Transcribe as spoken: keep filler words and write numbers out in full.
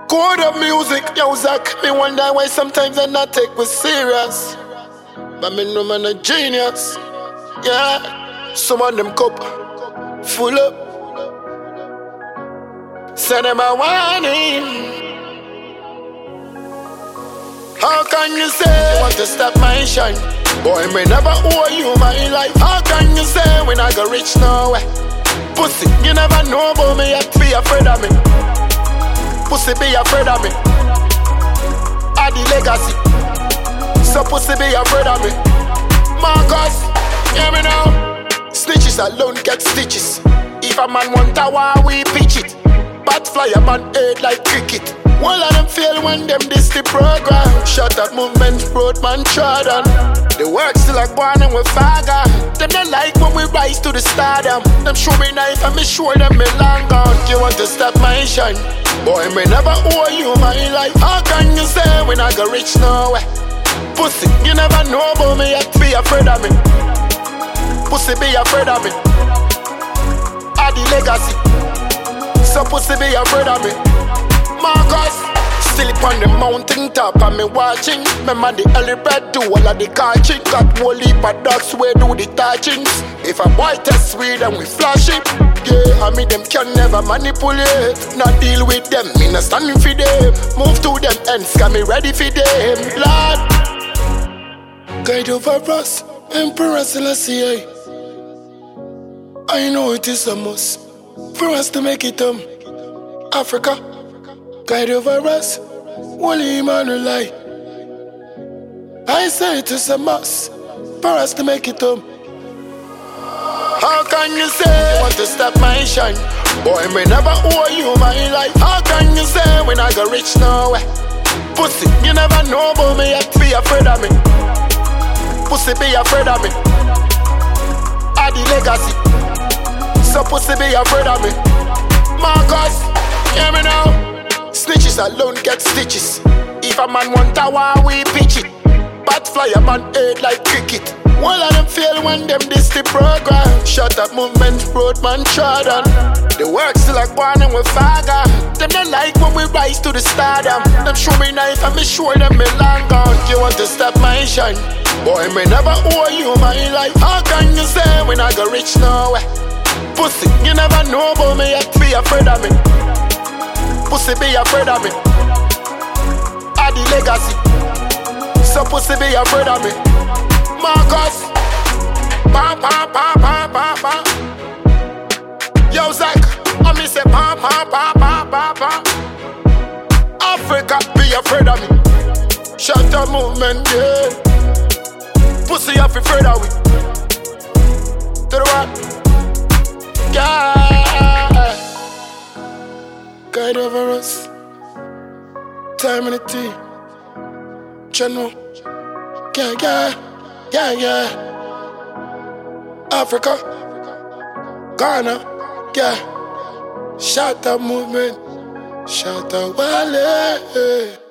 Code of music, yo Zach. Me wonder why sometimes I not take me serious. But me know man a genius. Yeah, some of them cup full up. Send them a warning. How can you say you want to stop my shine? Boy, me never owe you my life. How can you say when I go rich nowhere? Pussy, you never know about me yet. Be afraid of me. Pussy, be afraid of me. I the legacy. So pussy, be afraid of me. Marcus, hear me now. Snitches alone get stitches. If a man want a war, we pitch it. Bat fly a man head like cricket. All of them fail when them diss the program. Shut up movement, road man trodden. The work still like born and we fagger. Them don't like when we rise to the stardom. Them show me knife and me show them me long gone. You want to stop my shine? Boy, me never owe you my life. How can you say when I go rich nowhere? Pussy, you never know about me yet. Be afraid of me. Pussy, be afraid of me. I the legacy. So pussy, be afraid of me. Marcus, still upon the mountain top and me watching. Remember the early bread do all of the catching. Got whole heap of dogs where do the touchings. If a boy test weed and we flash it, yeah, I mean them can never manipulate. Not deal with them, me not standing for them. Move to them ends, got me ready for them. Lord, guide over us, Emperor Selassie. I know it is a must for us to make it um Africa. Guide over us, Holy Emmanuel. I say it is a must for us to make it home. How can you say you want to stop my shine? Boy, me never owe you my life. How can you say when I go rich nowhere? Pussy, you never know about me yet. Be afraid of me. Pussy, be afraid of me. I the legacy. So pussy, be afraid of me. Marcus, hear me now. Snitches alone get stitches. If a man want a war, we pitch it. Bat fly a man head like cricket. All of them fail when them diss the program. Shut up movement, road man trodden. The work still like born and we fagger. Them don't like when we rise to the stardom. Them show me knife and me show them me long gone. You want to stop my shine? Boy, me never owe you my life. How can you say when I go rich nowhere? Pussy, you never know about me yet. Be afraid of me. Pussy, be afraid of me. I the legacy. So pussy, be afraid of me. Marcus, pa pa pa pa pa pa. Yo Zach, I me say pa pa pa pa pa pa. Africa, be afraid of me. Shut up movement, yeah. Pussy, you be afraid of me. To the what? Yeah. Guide over us. Time in the tea. Channel. Yeah, yeah. Yeah, yeah. Africa. Ghana. Yeah. Shout out movement. Shout out Wale.